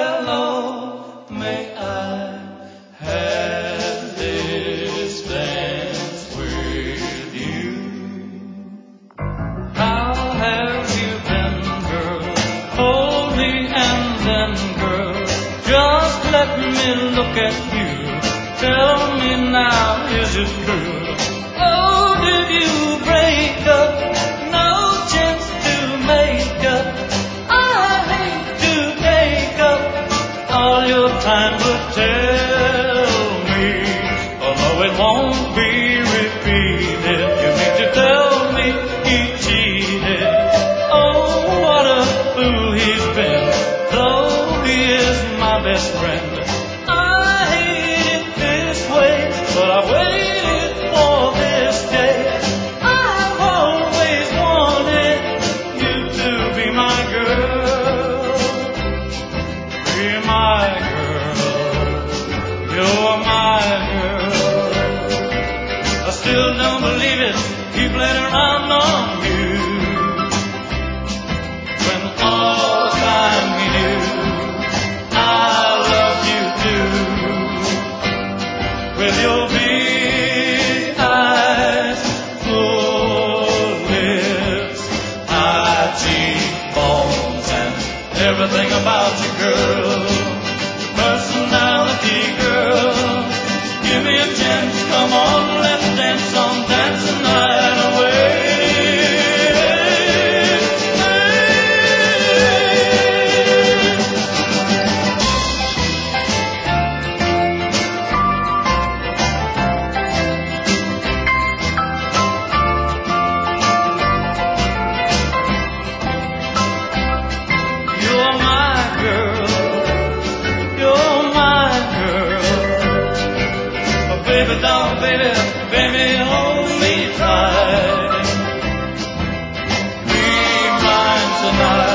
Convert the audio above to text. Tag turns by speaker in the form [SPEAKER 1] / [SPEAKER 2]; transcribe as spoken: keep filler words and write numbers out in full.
[SPEAKER 1] hello, may I have this dance with you? How have you been, girl? Hold me and then, girl, just let me look at you. Tell me now, is it true? Oh, did you break up? No chance to make up. I hate to take up all your time, but tell me, although it won't be repeated, you need to tell me he cheated. Oh, what a fool he's been, though he is my best friend. I hate it this way, but I waited for this day. I've always wanted you to be my girl, be my girl, you're my girl. I still don't believe it, keep letting around on you, when all the time we knew I love you too. With your big eyes, full lips, high cheekbones, and everything about you, girl. Personality, girl. Give me a chance, come on, let's dance on, dance the night away. You're my girl, you're my girl. Oh, baby, doll, baby, baby, hold me tight. Be mine tonight.